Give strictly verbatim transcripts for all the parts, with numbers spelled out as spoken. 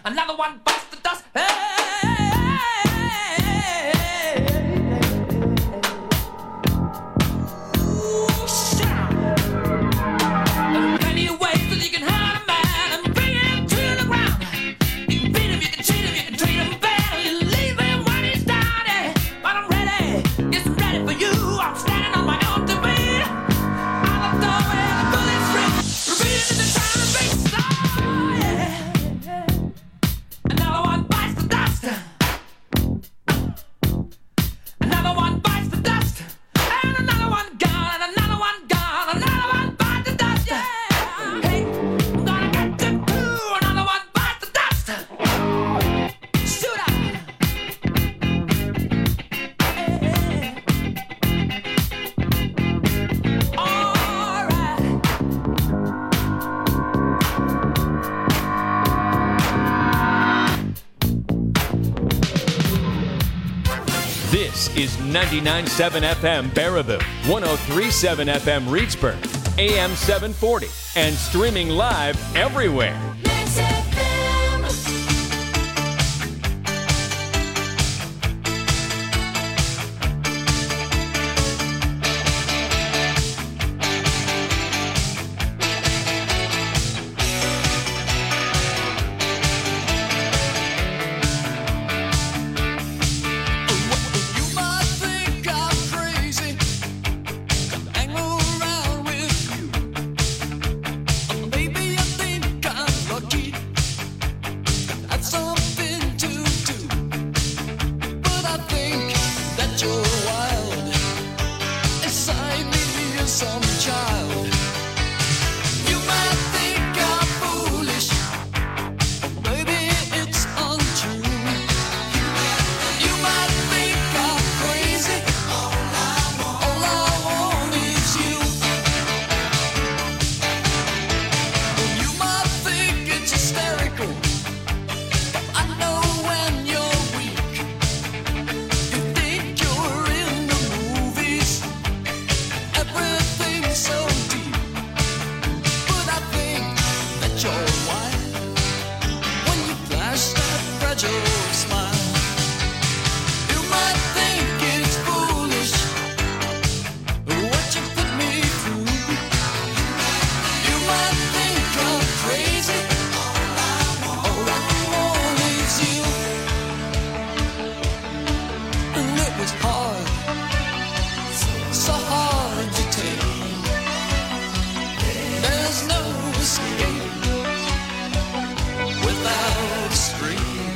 another one bites the dust. Hey, ooh, shout. There are plenty of ways that you can hurt a man and bring him to the ground. You can beat him, you can cheat him, you can treat him bad, you leave him when he's down. eh. But I'm ready, yes, I'm ready for you. I'm standing on my own two feet. Out the door where the bullets ring. Repeating in the time and face. Oh, yeah. Another one bites the dust. Another one bites the dust. And another one gone, and another one gone. Another one bites the dust. Yeah. Hey, I'm gonna get to do. Another one bites the dust. Shoot up. Hey. All right. This is ninety-nine point seven F M Baraboo, one oh three point seven F M Reedsburg, A M seven forty, and streaming live everywhere. Max F M. You might think I'm crazy, hang around with you. Maybe you think I'm lucky, have something to do. But I think that you're wild, inside me is some child. You might think I'm foolish, maybe it's untrue. You might think I'm crazy. All I want is you. You might think it's hysterical, but I know when you're weak. You think you're in the movies, everything's so deep. But I think that you're wild when you flash that fragile smile. You might think it's foolish what you put me through. You might think I'm crazy. All I want is you. And it was hard, so hard to take. There's no escape without a scream.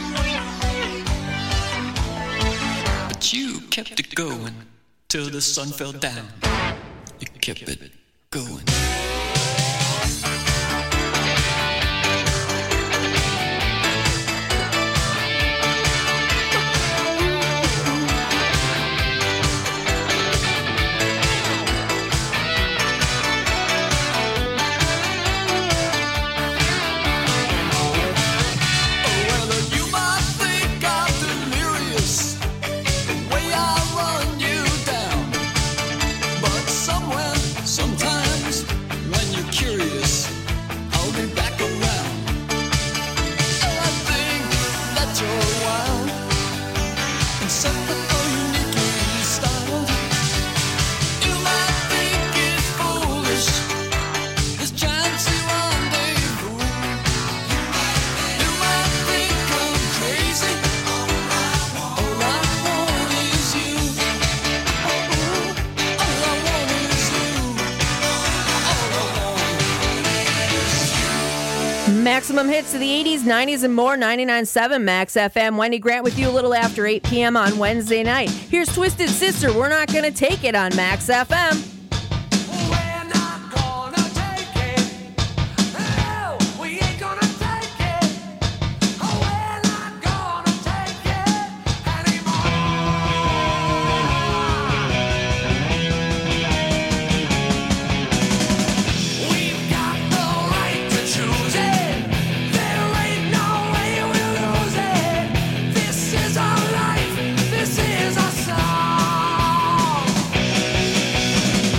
But you kept it going till the sun fell down. You kept it going. Well, you might think I'm delirious, the way I run you down. But somewhere, sometimes, when you're curious, I'll be back around. And I think that you're wild, and somehow uniquely styled. You might think it's foolish, this chancy rendezvous. You might think I'm crazy. All I want is you. All I want is you. All I want is you. Maximum hits of the eighties, nineties, and more. ninety-nine point seven Max F M. Wendy Grant with you a little after eight p.m. on Wednesday night. Here's Twisted Sister. We're not going to take it on Max F M. We're not gonna take it. Hell, we ain't gonna take it. Oh, we're not gonna take it anymore. We've got the right to choose it. There ain't no way we'll lose it. This is our life. This is our song.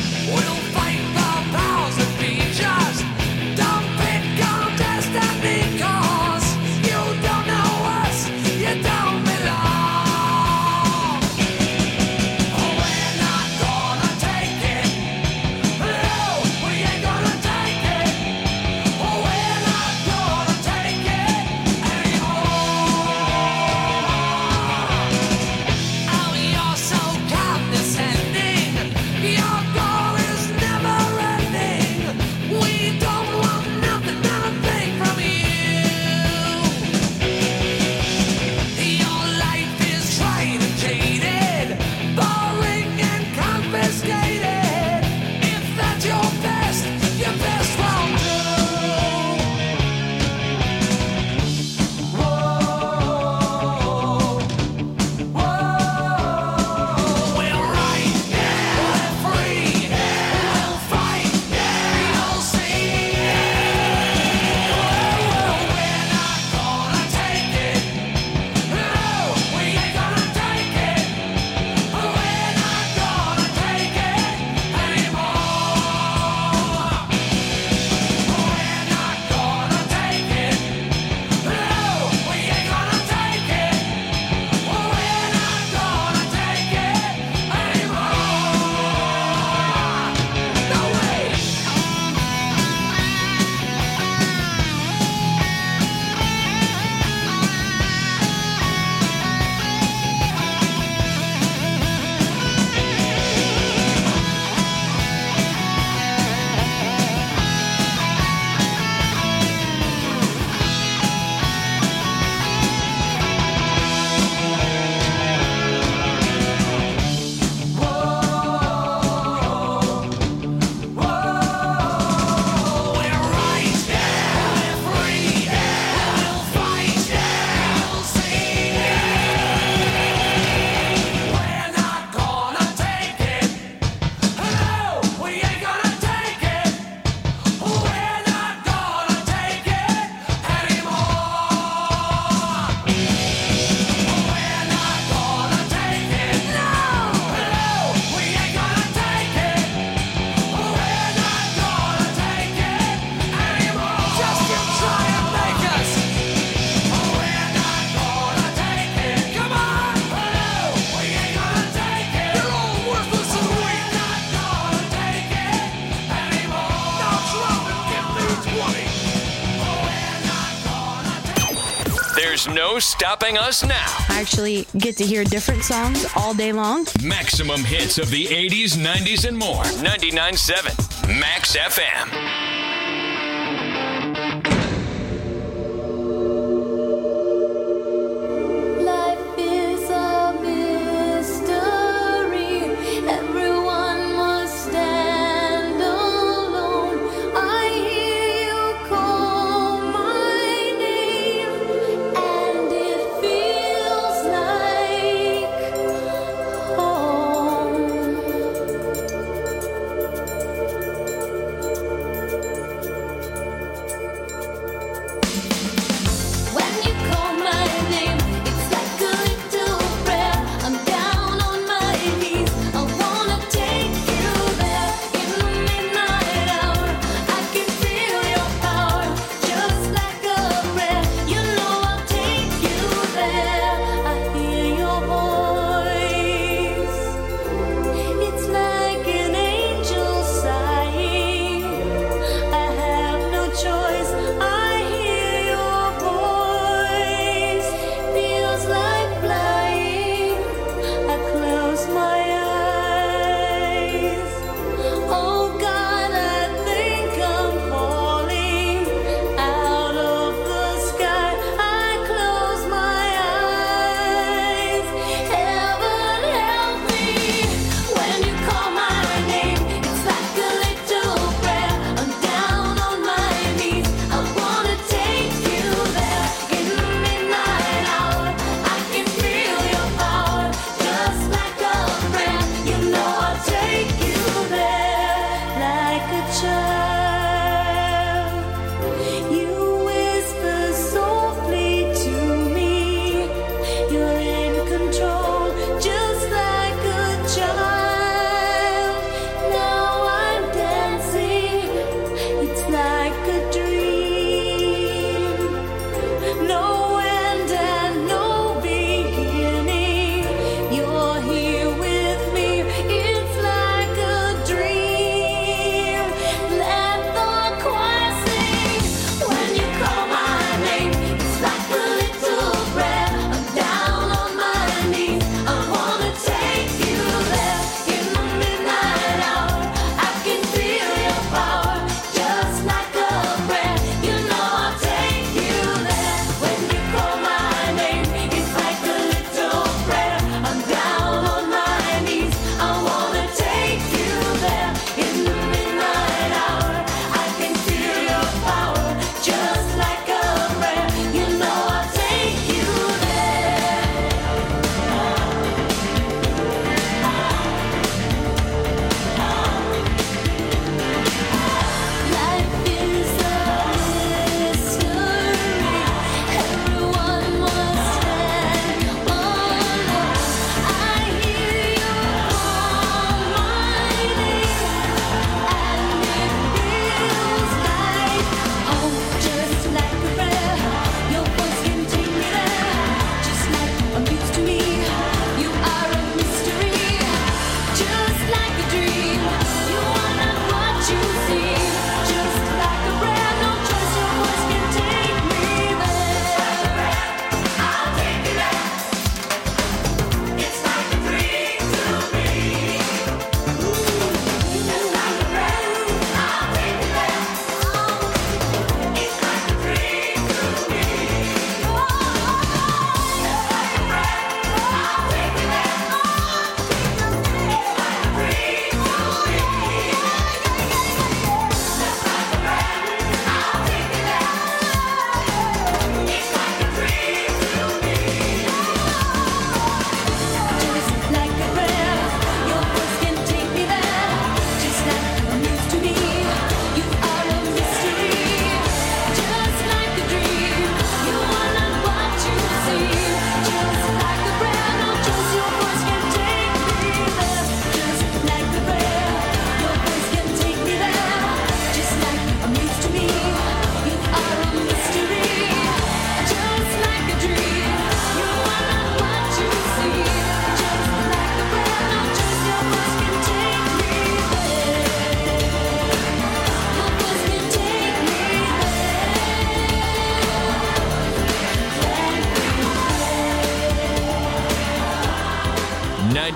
There's no stopping us now. I actually get to hear different songs all day long. Maximum hits of the eighties, nineties, and more. ninety-nine point seven Max F M. Life is a mystery. Everyone must stand alone. I hear you call my name, and it feels like home.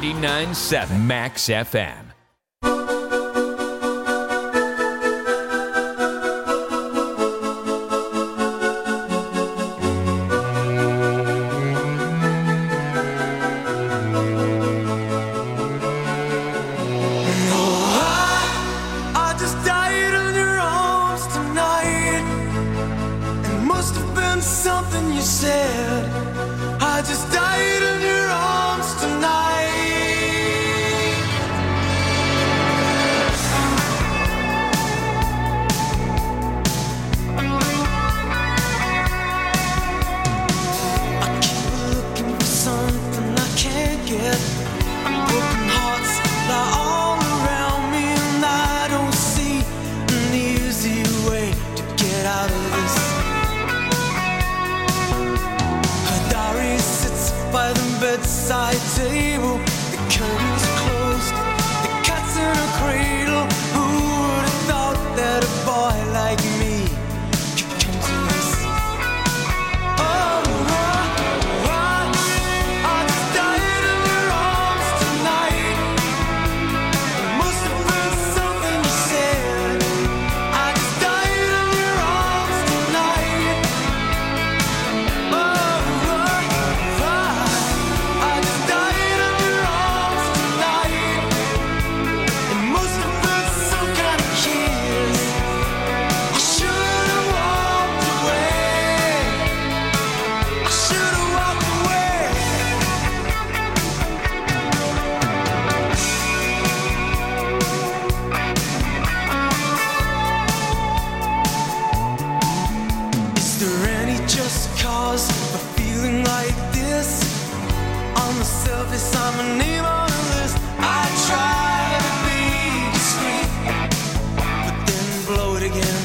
ninety-nine point seven Max F M. I just died in your arms tonight. It must have been something you said. I just died in your arms tonight. I keep looking for something I can't get. Broken hearts lie all around me, and I don't see an easy way to get out of this. Her diary sits by the bedside table. The curtains are closed, the cat's in a cradle. Who would have thought that a boy like me could come to this? Oh, I, I, I just died in your arms tonight. It must have been something you said. I just died in your arms tonight. Oh, I, I just died in your arms tonight. It must have been some kind of kiss. I should have walked away. I should have walked away. Is there any just cause for feeling like this? On the surface, I'm a name on a list. I try to be discreet, but then blow it again.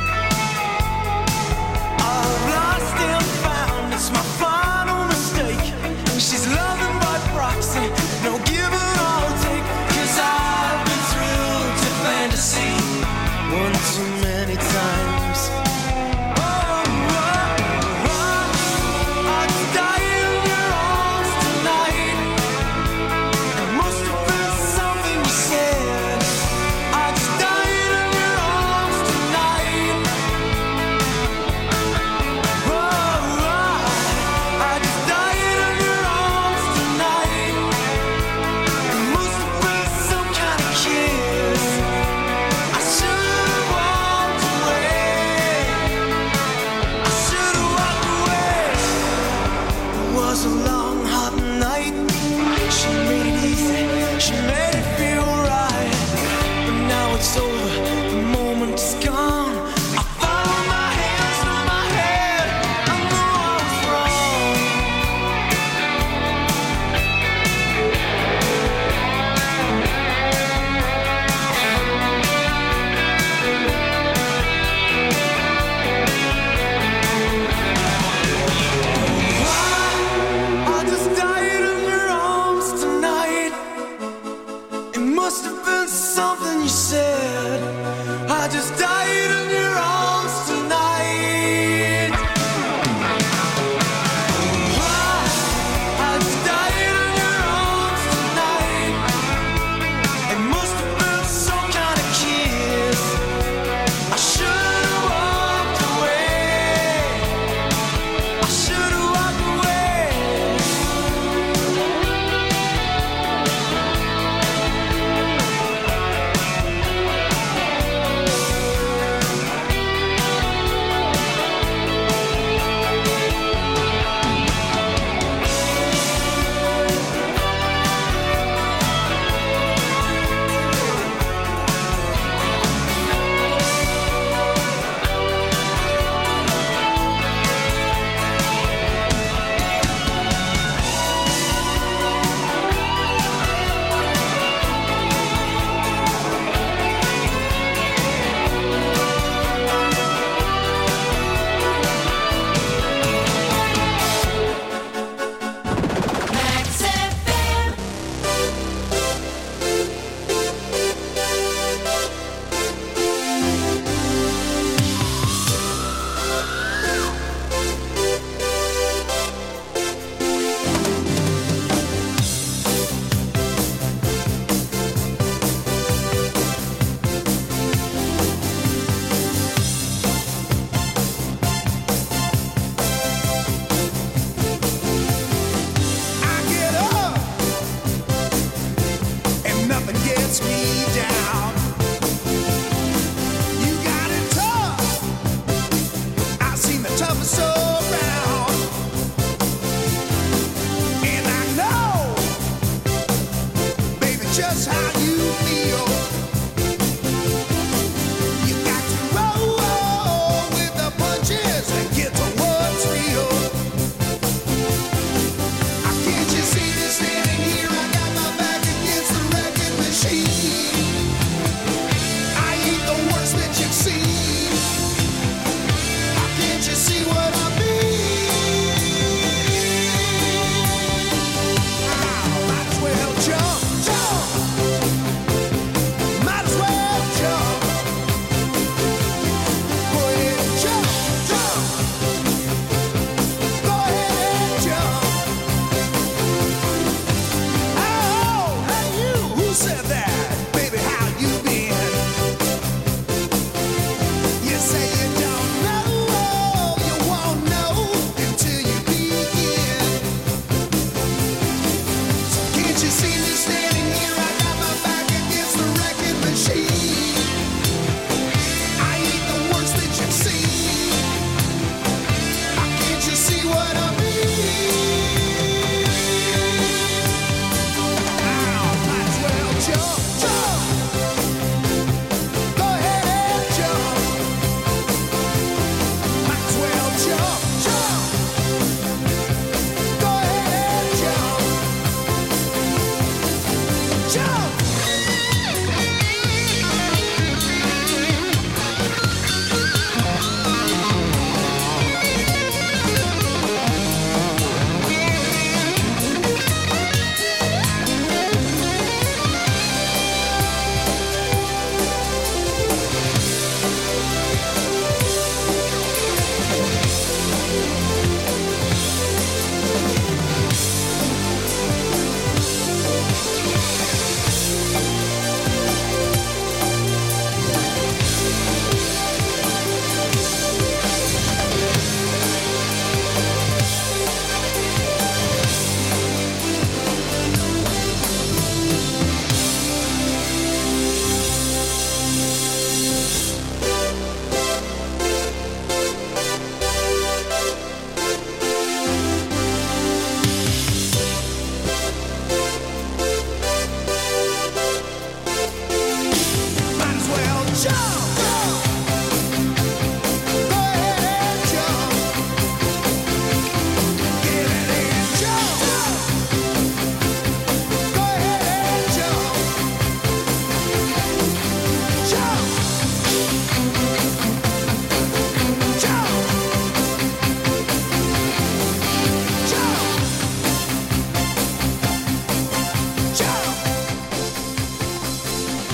I've lost and found, it's my final mistake. She's loving by proxy, no give and I'll take. Cause I've been thrilled to fantasy one too many times. Oh, oh, oh, I just died in your arms tonight.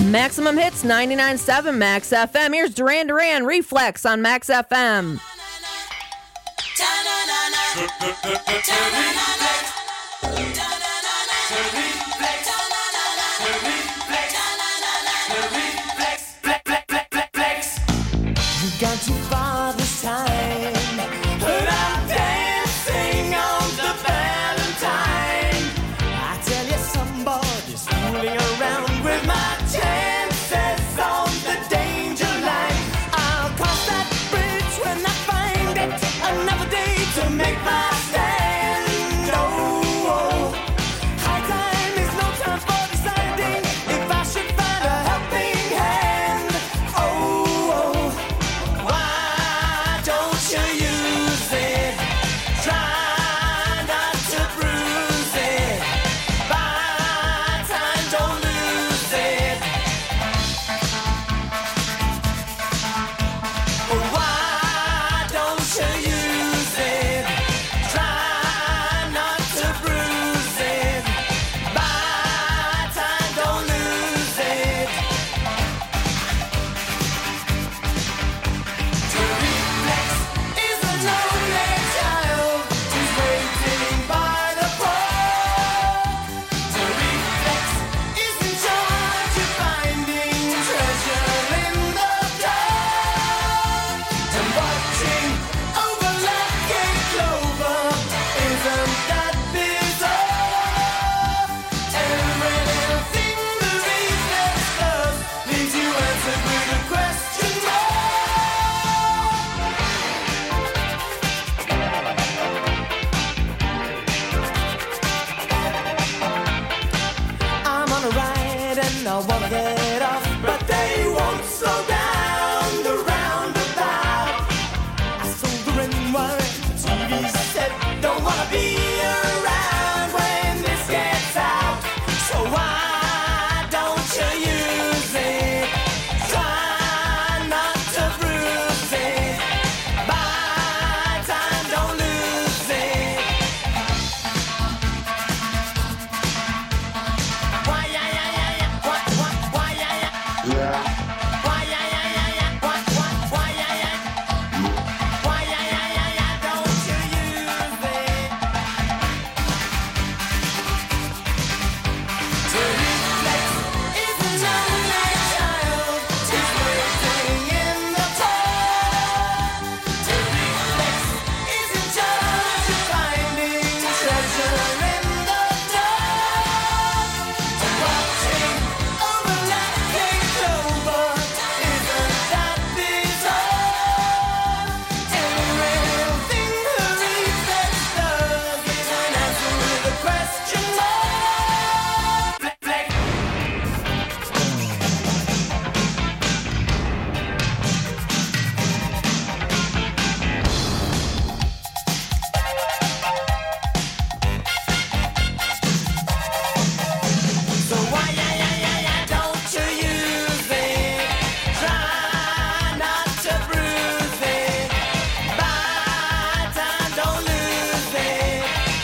Maximum Hits ninety-nine point seven Max F M. Here's Duran Duran, Reflex on Max F M. You've gone too far this time, but I'm dancing on the Valentine. I tell you, somebody's fooling around with my chances on the danger line. I'll cross that bridge when I find it. Another day to make my stand. Oh, oh. High time is no time for deciding if I should find a helping hand. Oh, oh. Why don't you use it? Try not to bruise it. Buy time, don't lose it. Why don't you use it? Try not to bruise it. Buy time, don't lose it. To reflex is a lonely child who's waiting by the pole. To reflex is in charge of finding treasure in the dark. And watching over lucky clover, isn't that bizarre? Everything the reflex does leaves you answered with a question mark. I'm on a ride and I wanna get off, but they won't slow down the roundabout. I sold the ring wire, the T V set, don't wanna be around when this gets out. So why don't you use it? Try not to bruise it. Buy time, don't lose it. Why, yeah, yeah, yeah, yeah. Why, why, why, yeah, yeah. Why, yeah, yeah, yeah, yeah. Why, why, why, yeah, yeah. Why, yeah, yeah, yeah, yeah. Don't you use it? To reflex is a lonely child who's waiting in the cold. To reflex is in charge of finding treasure in the dark. And watching over lucky clover, isn't that bizarre? Everything the reflex does is an answer with a question mark. Reflex. So why, yeah, yeah, yeah, yeah, don't you use it? Try not to bruise it. Buy time, don't lose it.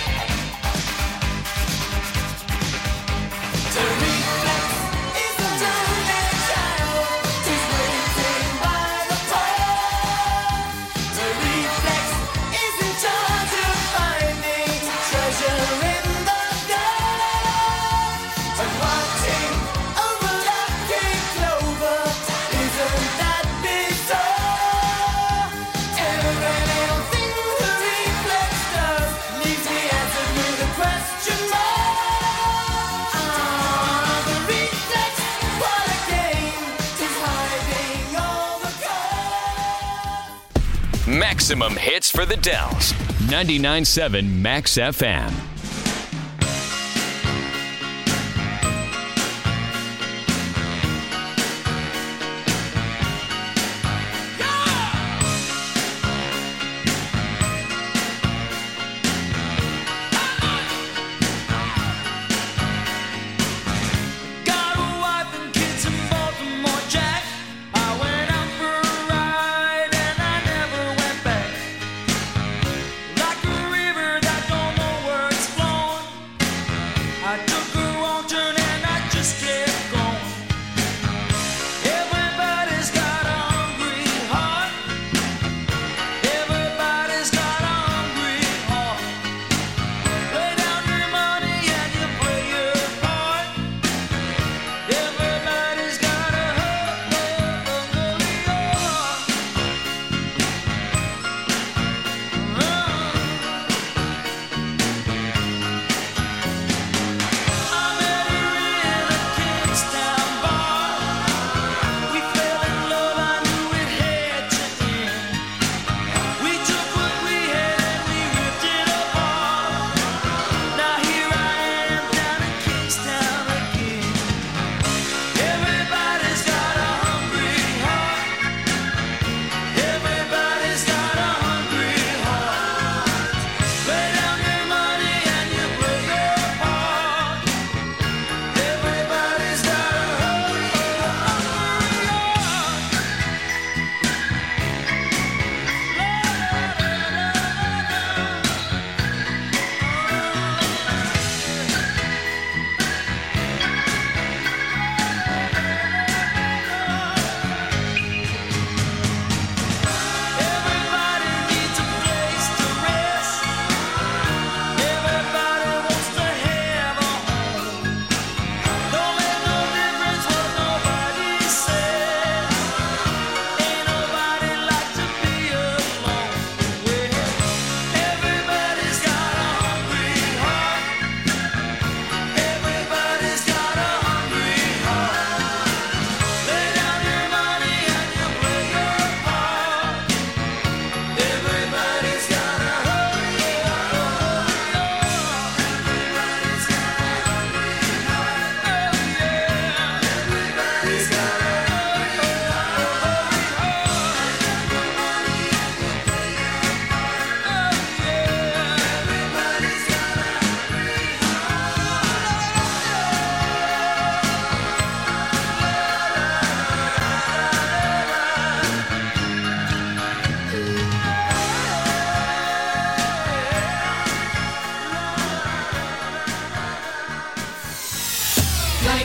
To reflex is a lonely child who's waiting by the pole. To reflex is in charge of finding treasure in the dark. And watching over lucky clover, isn't that bizarre? Everything the reflex does leaves me answered with a question mark. Ah, the reflex, what a game, 'tis hiding all the cards. Maximum hits for the Dells. ninety-nine point seven Max F M. Got a wife and kids in Baltimore, Jack. I went out for a ride and I never went back. Like a river that don't know where it's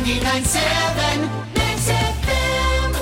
ninety-nine seven Max F M.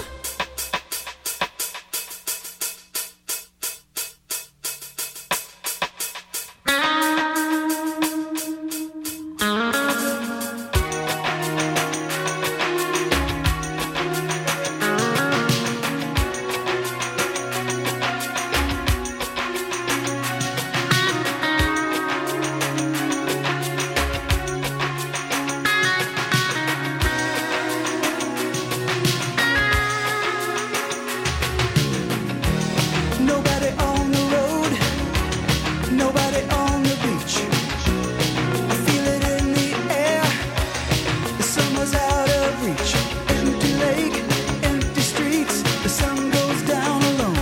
Nobody on the road, nobody on the beach. I feel it in the air, the summer's out of reach. Empty lake, empty streets, the sun goes down alone.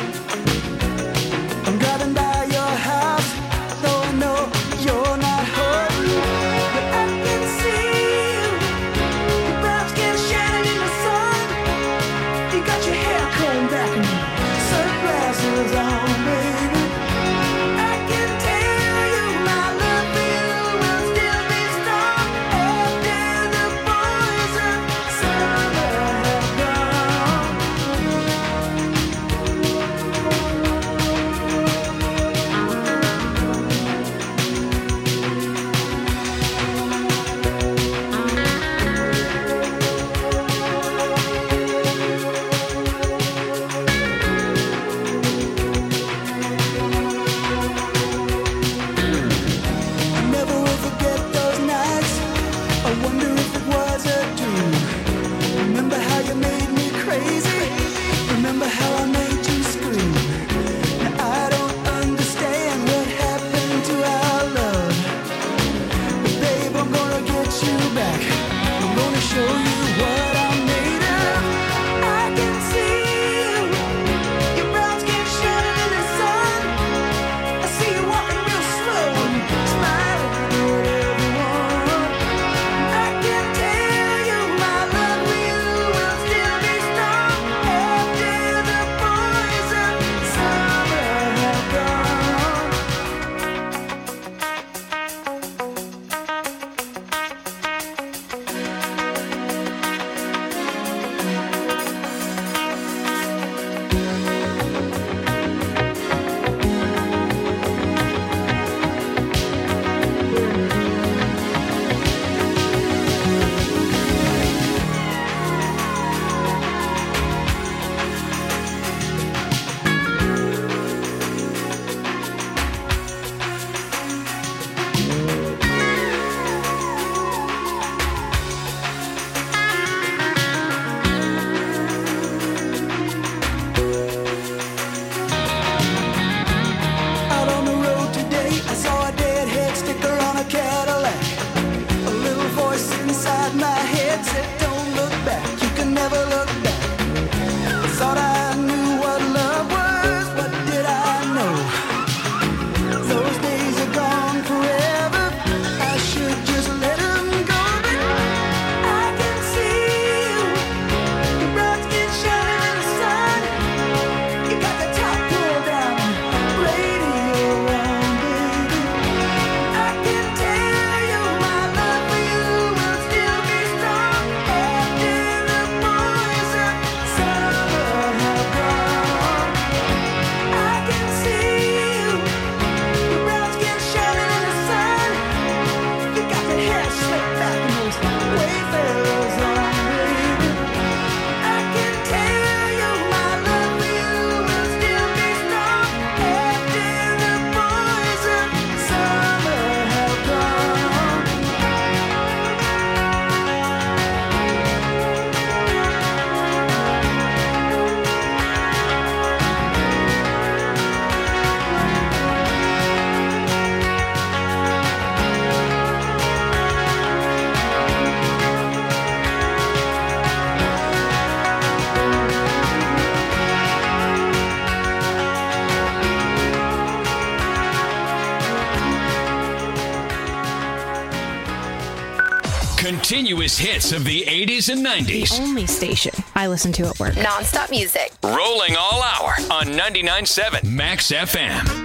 I'm driving by your house, though I know you're not home. But I can see you, your brown skin shining in the sun. You got your hair combed back and sunglasses on, baby. I can tell you my love for you will still be strong after the poison summer has gone. I never will forget those nights. I wonder if it was a dream. Remember how you made me crazy? Remember how I made you scream? Now I don't understand what happened to our love. But babe, I'm gonna get you back. I'm gonna show you what I'm made of. I can see you, your brown skin shining in the sun. I see you walking real slow and smiling at everyone. I can tell you my love for you will still be strong after the poison summer has gone. Out on the road today, I saw a deadhead sticker on a Cadillac. A little voice inside my head said, don't look back, you can never look back. I thought I knew what love was, what did I know? Those days are gone forever, I should just let them go. But I can see you, your brown skin shining in the sun. You got the top pulled down, radio on, baby. I can tell you my love for you will still be strong after the poison summer has gone. I can see you, your brown skin shining in the sun. You got the hair slicked back and those wayfarers on, baby. I can tell you my love for you will still be strong after the poison summer has gone. Continuous hits of the eighties and nineties. Only station I listen to at work. Non-stop music. Rolling all hour on ninety-nine point seven Max F M.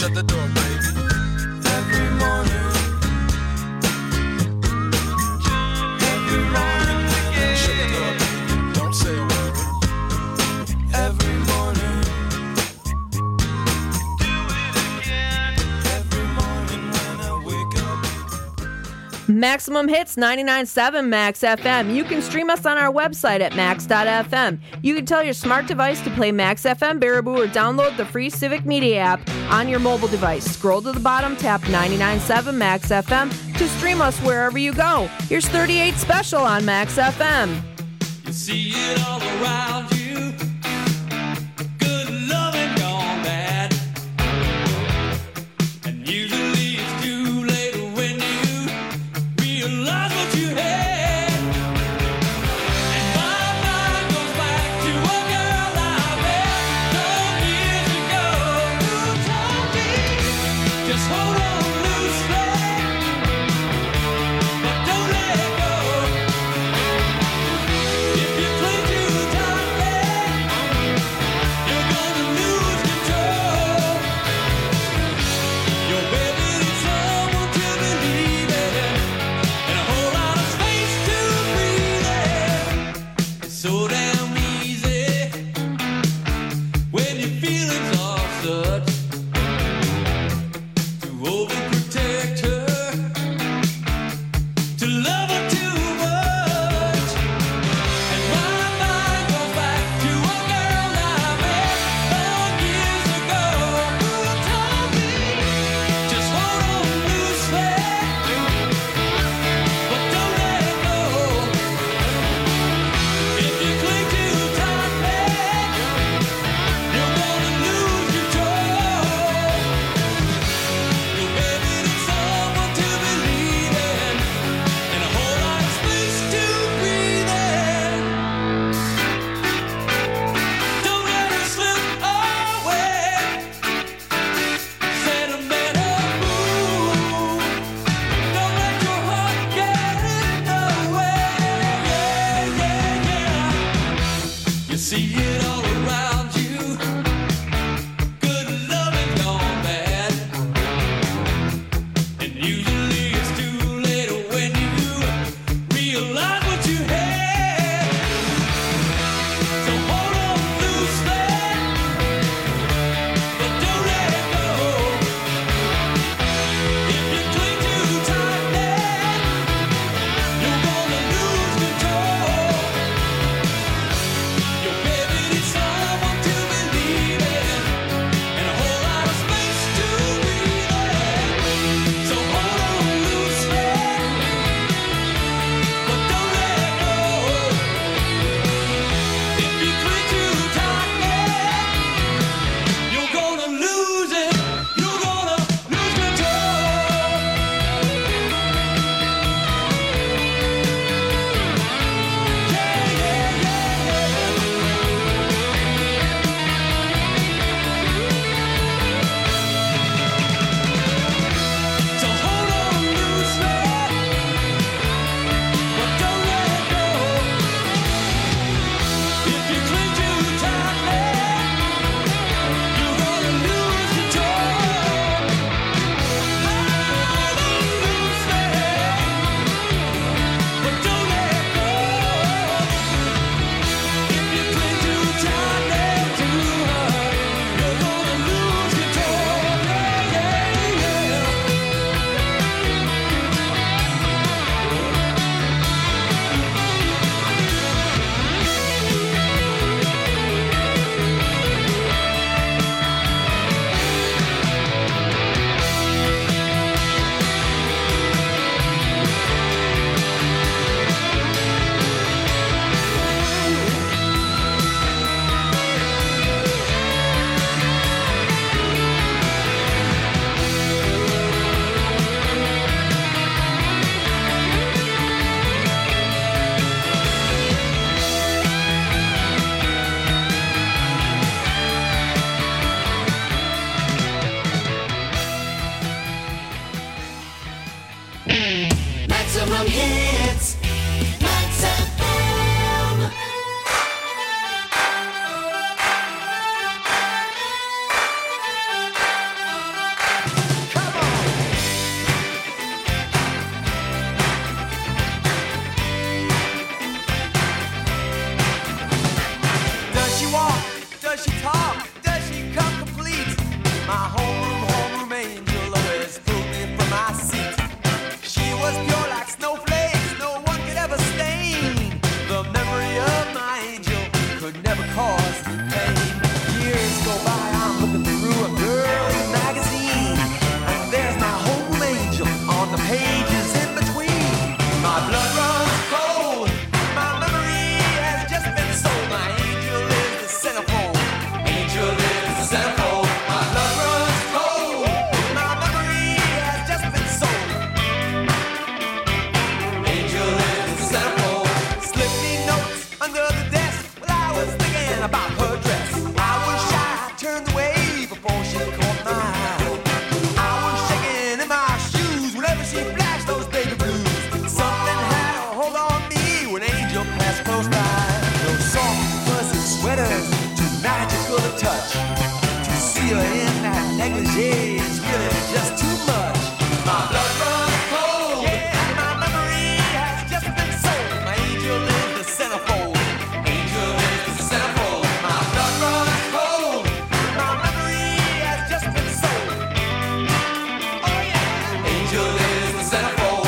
at the door, baby. Every morning. Every morning again. Shut the door, baby. Don't say a word. Every morning. Do it again. Every morning when I wake up. Maximum Hits ninety-nine point seven Max F M. You can stream us on our website at max dot f m. You can tell your smart device to play Max F M Baraboo or download the free Civic Media app on your mobile device. Scroll to the bottom, tap ninety-nine point seven Max F M to stream us wherever you go. Here's thirty-eight Special on Max F M. You see it all around you. Good loving gone bad. And usually it's too late when you realize what you had. And my mind goes back to a girl I met some years ago who told me, just hold on loosely, but don't let go. If you cling too tightly, you're gonna lose control. Your baby needs someone to believe in, and a whole lot of space to breathe in. It's so damn easy when your feelings are such to overprotect her, to love her too much. And my mind goes back to a girl I met long years ago who told me, just hold on loosely, but don't let go. If you cling too tightly, you're gonna lose control. Your baby needs someone to believe in, and a whole lot of space to breathe in. Don't let it slip away. Sentimental mood. Don't let your heart get in the way. Yeah, yeah, yeah. You see it all around you. Good loving gone bad. And usually it's too late when you realize what you had. So hold on loosely, but don't let go. If you cling too tightly, you're gonna lose control. Your baby needs someone does she talk? Does she come complete? My homeroom, homeroom angel always pulled me from my seat. She was pure like snowflakes, no one could ever stain. The memory of my angel could never cause me pain. Years go by, I'm looking through a girl's magazine, and there's my homeroom angel on the pages in between. My blood runs cold, my memory has just been sold. My angel is the centerfold, angel is the centerfold. My blood runs cold, my memory has just been sold. Angel is the centerfold. Slip me notes under the desk while I was thinking about her dress. I was shy, turned away before she caught my eye. I was shaking in my shoes whenever she flashed those baby blues. Something had a hold on me when Angel passed close by. Those soft fuzzy sweaters, too magical to touch. To see her in that negligee is really just too much. My blood runs cold, yeah, my memory has just been sold. My angel is the centerfold, angel is the centerfold. My blood runs cold, my memory has just been sold. Oh yeah, angel is the centerfold.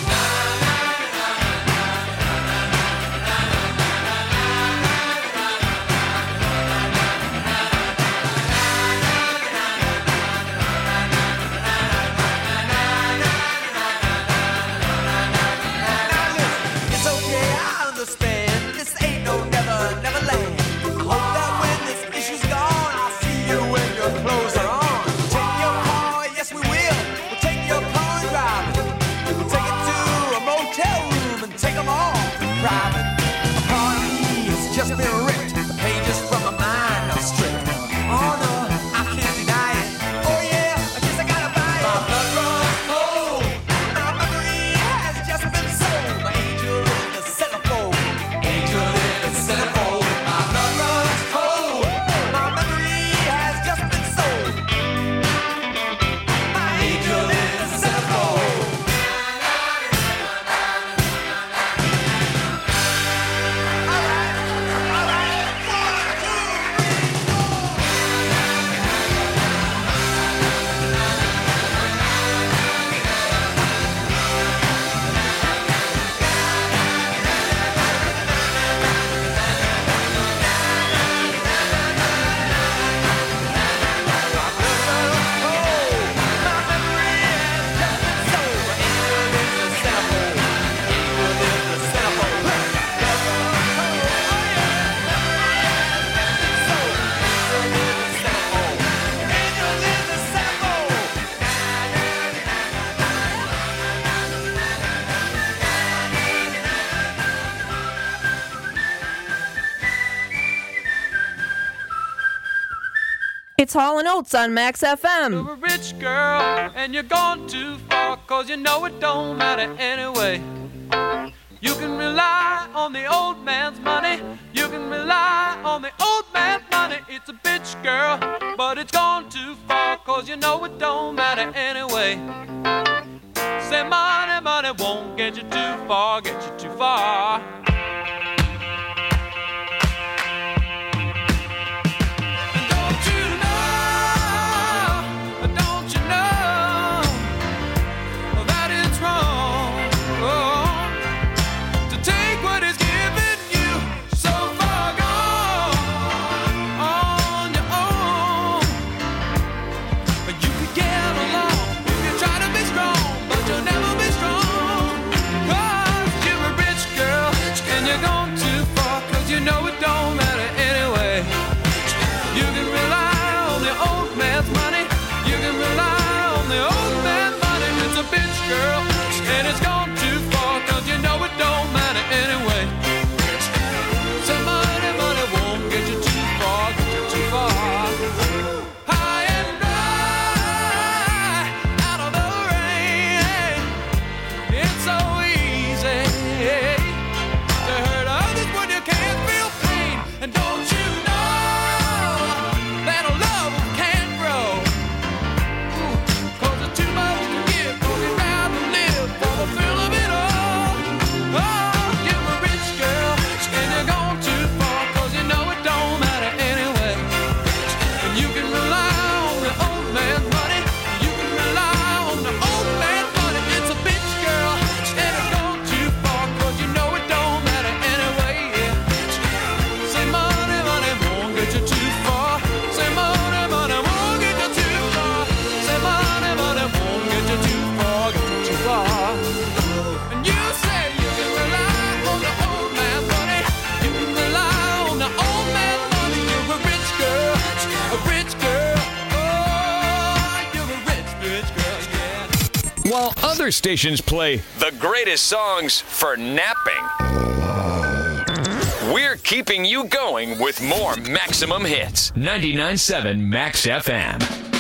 It's okay, I understand. This ain't no never, never land. I hope that when this issue's gone, I'll see you when your clothes are on. Take your car, yes we will. We'll take your car and drive it. We'll take it to a motel room and take them all private. A part of me has just been ripped. The pages from my mind are stripped. Oh no, I can't deny it. Oh yeah, I guess I gotta buy it. My blood runs cold. My memory has just been sold. My angel is the centerfold. Angel is the centerfold. My blood runs cold. My memory has just been sold. My angel is the centerfold. All right, all right. One, two, three, four. It's Hall and Oates on Max F M. You're a rich girl and you're gone too far, cause you know it don't matter anyway. You can rely on the old man's money, you can rely on the old man's money. It's a bitch girl, but it's gone too far, cause you know it don't matter anyway. Say money, money won't get you too far, get you too far. Don't you know, don't you know that it's wrong, oh, to take what is given you so far gone on your own. But you could get along if you try to be strong, but you'll never be strong, cause you're a rich girl, Other stations play the greatest songs for napping. We're keeping you going with more Maximum Hits. ninety-nine point seven Max F M.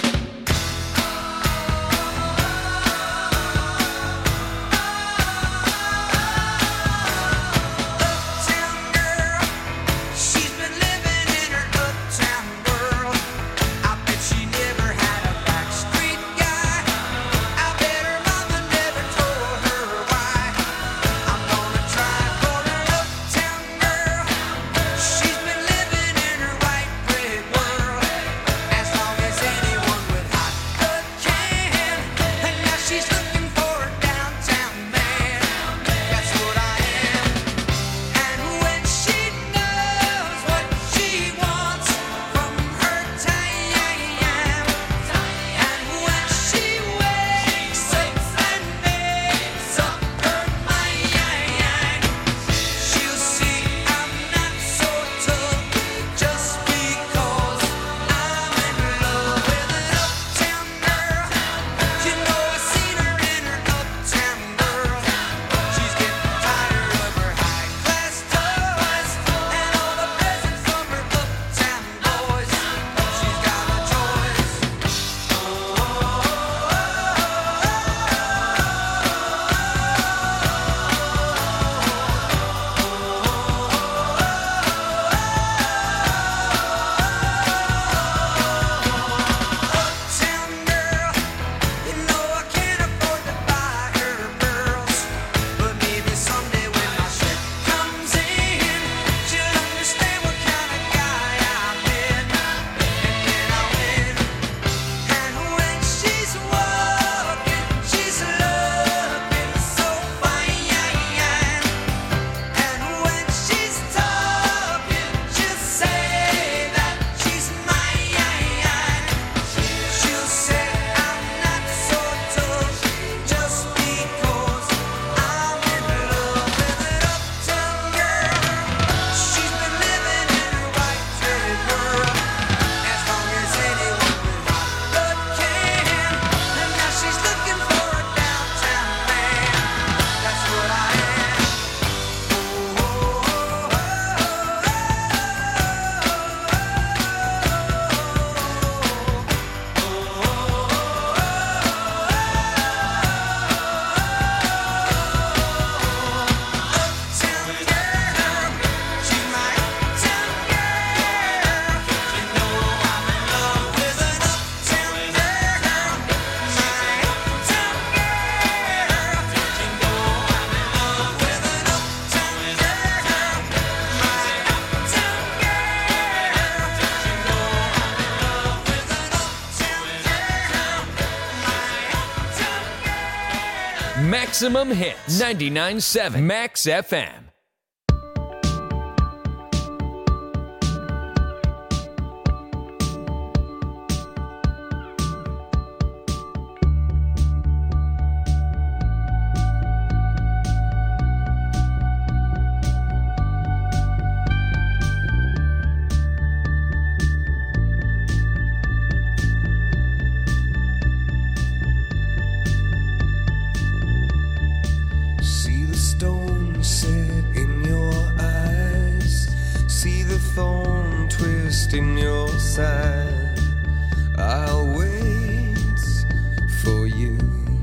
Maximum Hits. ninety-nine point seven Max F M. In your side, I'll wait for you.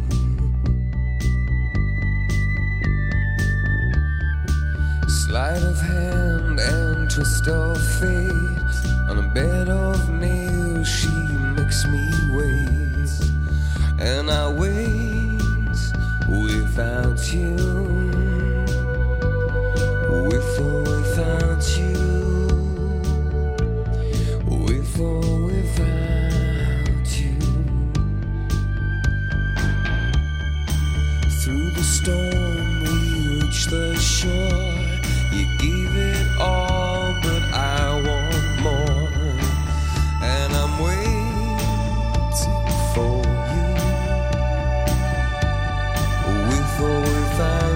Sleight of hand and twist of fate, on a bed of nails she makes me wait, and I wait without you, with or without you. With or without you. Through the storm we reach the shore. You gave it all, but I want more, and I'm waiting for you. With or without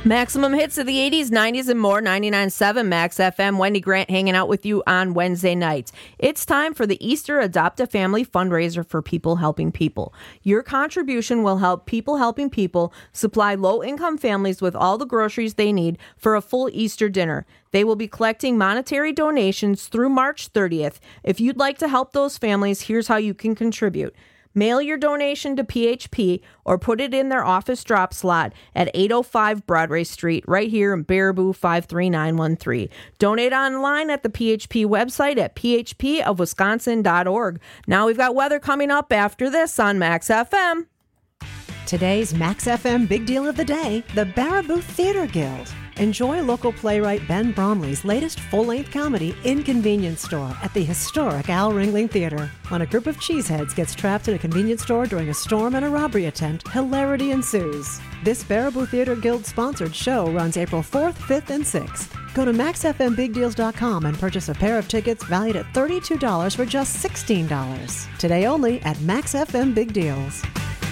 Maximum hits of the eighties, nineties, and more. ninety-nine point seven Max F M. Wendy Grant hanging out with you on Wednesday nights. It's time for the Easter Adopt a Family fundraiser for People Helping People. Your contribution will help People Helping People supply low-income families with all the groceries they need for a full Easter dinner. They will be collecting monetary donations through March thirtieth. If you'd like to help those families, here's how you can contribute. Mail your donation to P H P or put it in their office drop slot at eight oh five Broadway Street, right here in Baraboo five three nine one three. Donate online at the P H P website at p h p of wisconsin dot org. Now we've got weather coming up after this on Max F M. Today's Max F M Big Deal of the Day, the Baraboo Theater Guild. Enjoy local playwright Ben Bromley's latest full-length comedy, Inconvenience Store, at the historic Al Ringling Theater. When a group of cheeseheads gets trapped in a convenience store during a storm and a robbery attempt, hilarity ensues. This Baraboo Theater Guild-sponsored show runs April fourth, fifth, and sixth. Go to max f m big deals dot com and purchase a pair of tickets valued at thirty-two dollars for just sixteen dollars. Today only at Max F M Big Deals.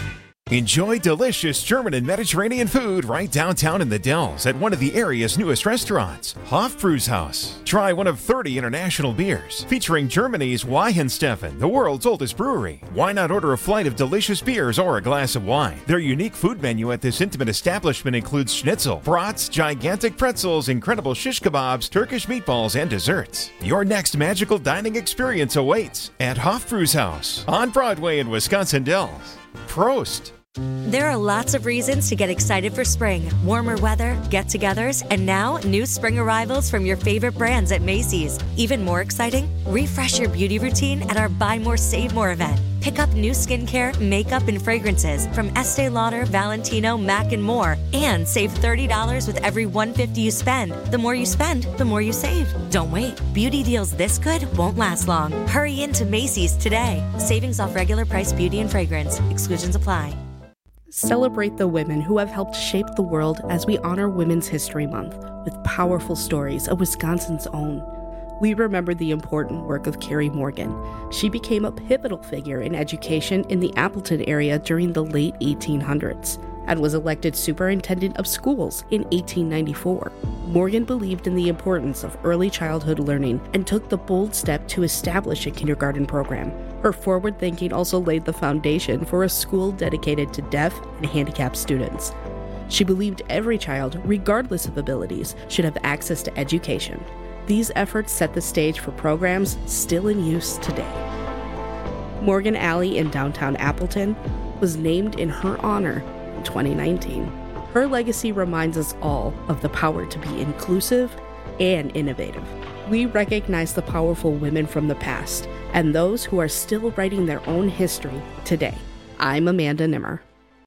Enjoy delicious German and Mediterranean food right downtown in the Dells at one of the area's newest restaurants, Hofbrauhaus. Try one of thirty international beers featuring Germany's Weihenstephan, the world's oldest brewery. Why not order a flight of delicious beers or a glass of wine? Their unique food menu at this intimate establishment includes schnitzel, brats, gigantic pretzels, incredible shish kebabs, Turkish meatballs, and desserts. Your next magical dining experience awaits at Hofbrauhaus on Broadway in Wisconsin Dells. Prost! There are lots of reasons to get excited for spring. Warmer weather, get-togethers, and now new spring arrivals from your favorite brands at Macy's. Even more exciting, refresh your beauty routine at our Buy More, Save More event. Pick up new skincare, makeup, and fragrances from Estee Lauder, Valentino, MAC, and more. And save thirty dollars with every one hundred fifty dollars you spend. The more you spend, the more you save. Don't wait. Beauty deals this good won't last long. Hurry into Macy's today. Savings off regular price beauty and fragrance. Exclusions apply. Celebrate the women who have helped shape the world as we honor Women's History Month with powerful stories of Wisconsin's own. We remember the important work of Carrie Morgan. She became a pivotal figure in education in the Appleton area during the late eighteen hundreds and was elected superintendent of schools in eighteen ninety-four. Morgan believed in the importance of early childhood learning and took the bold step to establish a kindergarten program. Her forward thinking also laid the foundation for a school dedicated to deaf and handicapped students. She believed every child, regardless of abilities, should have access to education. These efforts set the stage for programs still in use today. Morgan Alley in downtown Appleton was named in her honor in twenty nineteen. Her legacy reminds us all of the power to be inclusive and innovative. We recognize the powerful women from the past and those who are still writing their own history today. I'm Amanda Nimmer.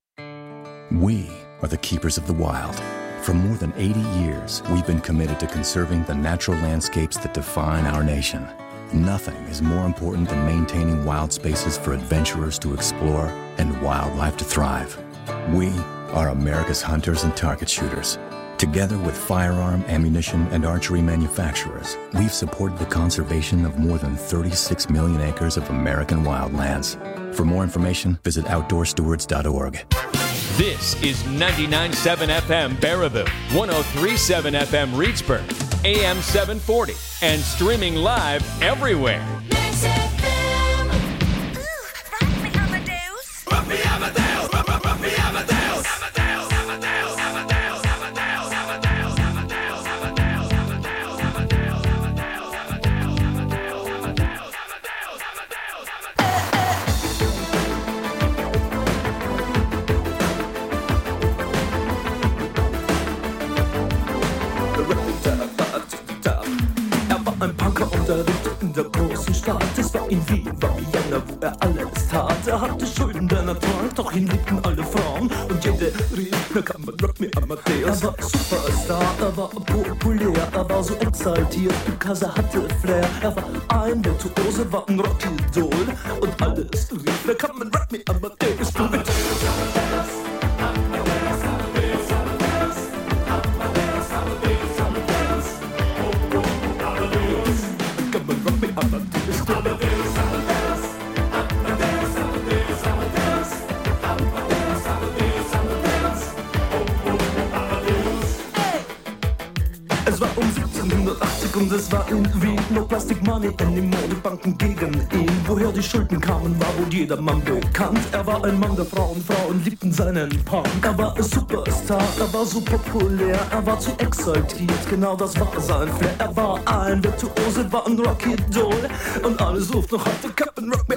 We are the keepers of the wild. For more than eighty years, we've been committed to conserving the natural landscapes that define our nation. Nothing is more important than maintaining wild spaces for adventurers to explore and wildlife to thrive. We are America's hunters and target shooters. Together with firearm, ammunition, and archery manufacturers, we've supported the conservation of more than thirty-six million acres of American wildlands. For more information, visit outdoor stewards dot org. This is ninety-nine point seven F M Baraboo, one oh three point seven F M Reedsburg, A M seven forty, and streaming live everywhere. Max F M. Ooh, Ruffy Amadeus. Ruffy Amadeus. Ruffy Amadeus. Ein Punker unterrichtet in der großen Stadt. Es war in Wien, war Vienna, wo er alles tat. Er hatte Schulden, denn er trank, doch ihn liebten alle Frauen. Und jede rief, na kann man Rock me Amadeus. Er war Superstar, er war populär, er war so exaltiert, because er hatte Flair. Er war ein Virtuose, war ein Rockidol. Und alles rief, na kann man Rock me Amadeus. Du mit es war in Wien, no plastic money anymore, die Banken gegen ihn. Woher die Schulden kamen, war wohl jedermann bekannt. Er war ein Mann der Frauen, Frauen liebten seinen Punk. Er war ein Superstar, er war so populär, er war zu exaltiert, genau das war sein Flair. Er war ein Virtuose, war ein Rocky Doll und alle suchten noch heute Captain Rock